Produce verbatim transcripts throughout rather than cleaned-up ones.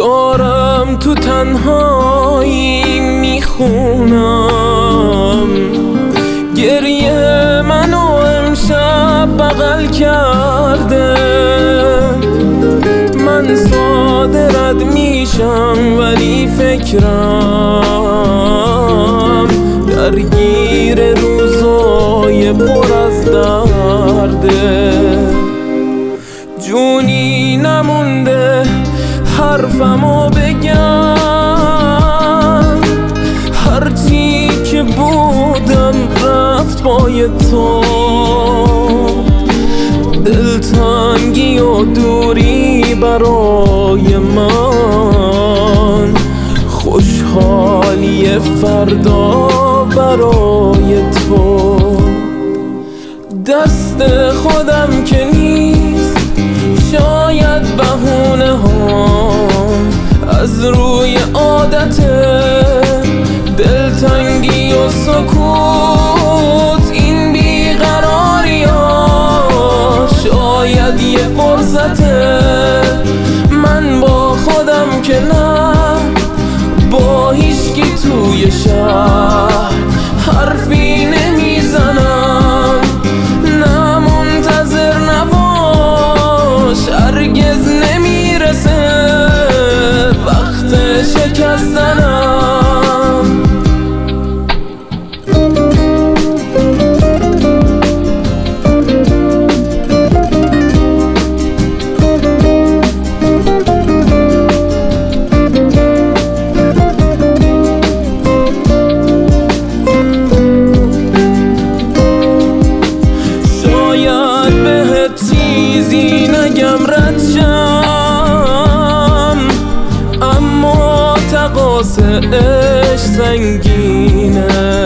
دارم تو تنهایی میخونم، گریه منو امشب بغل کرده. من صادرت میشم ولی فکرم درگیر روزای پر از درده. جونی نمونده حرفمو بگم، هرچی که بودم رفت پای تو. دلتنگی و دوری برای من، خوشحالی فردا برای تو. دست خودم که نیست، شاید بهونه هم از روی عادته. دلتنگی و سکوت این بیقراری ها، شاید یه فرصته. من با خودم که نه، با هیچکی توی شهر حرفی نمیزنم. نه منتظر نباش، هرگز نمیرسه وقت شکستنم. چیزی نگم رد شم، اما تقاصه عشق سنگینه.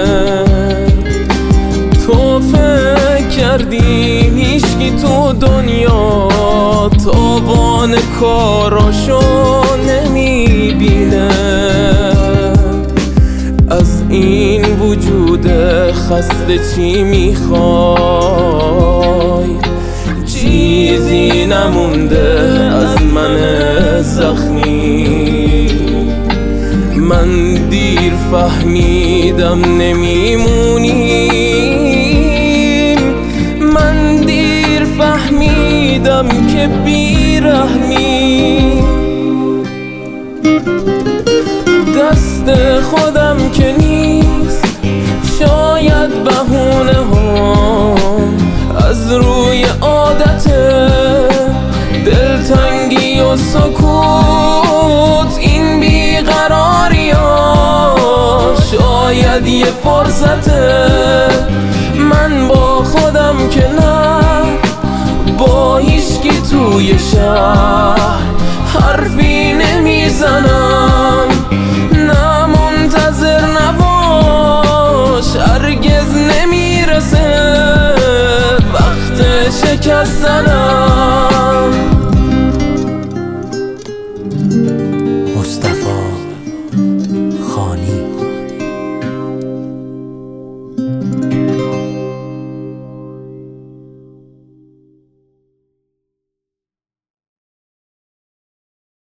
تو فکر کردی هیچکی تو دنیا تاوان کاراشو نمیبینه. از این وجود خسته چی میخوای؟ چیزی نمونده از من زخمی. من دیر فهمیدم نمیمونیم، من دیر فهمیدم که بیرحمی. دست خودم که نیست، شاید بهونه هم از روی عادته. دلتنگی و سکوت این بیقراری ها، شاید یه فرصته. من با خودم که نه، با هیچکی توی شهر حرفی نمیزنم. نه منتظر نباش، هرگز نمیرسه وقت شکستنم.